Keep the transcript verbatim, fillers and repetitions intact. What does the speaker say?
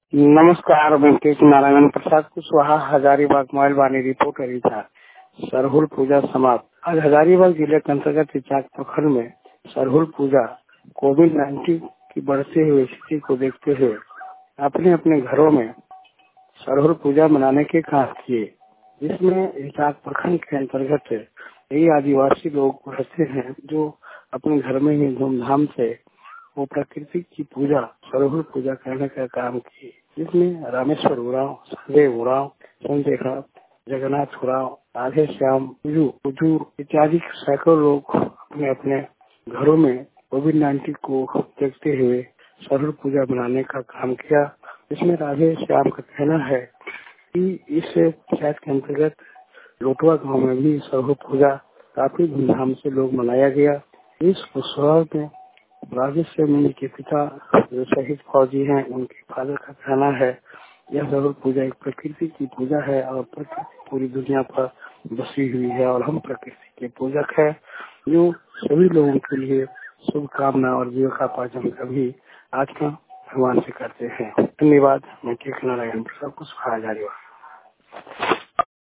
नमस्कार, मैं K Narayan Prasad Kushwaha Hazaribagh mobile Vaani reporter था। सरहुल पूजा समाप्त। आज हजारीबाग जिले के अंतर्गत इचाक प्रखंड में सरहुल पूजा कोविड नाइन्टीन की बढ़ती हुई स्थिति को देखते हुए अपने अपने घरों में सरहुल पूजा मनाने के काम किए, जिसमें इचाक प्रखंड के अंतर्गत कई आदिवासी लोग रहते हैं जो अपने घर में ही धूमधाम से वो प्रकृति की पूजा सरहुल पूजा करने का काम किए, जिसमें रामेश्वर उरांव, संजय उरांव, संजय जगन्नाथ उरांव, राधे श्याम हुजूर इत्यादि सैकड़ों लोग अपने अपने घरों में कोविड नाइन्टीन को देखते हुए सरहुल पूजा मनाने का काम किया। इसमें राधे श्याम का कहना है कि इस पंचायत के अंतर्गत लोटवा गांव में भी सरहुल पूजा काफी धूमधाम से लोग मनाया गया। इस उत्सव में राजेश सिंह के पिता जो शहीद फौजी हैं, उनके फादर का कहना है यह सरहुल पूजा एक प्रकृति की पूजा है और प्रकृति पूरी दुनिया पर बसी हुई है और हम प्रकृति के पूजक है, जो सभी लोगों के लिए शुभकामना और जीविकोपार्जन का भी आचरण भगवान से करते हैं। धन्यवाद। मैं के नारायण प्रसाद कुशवाहा हजारीबाग।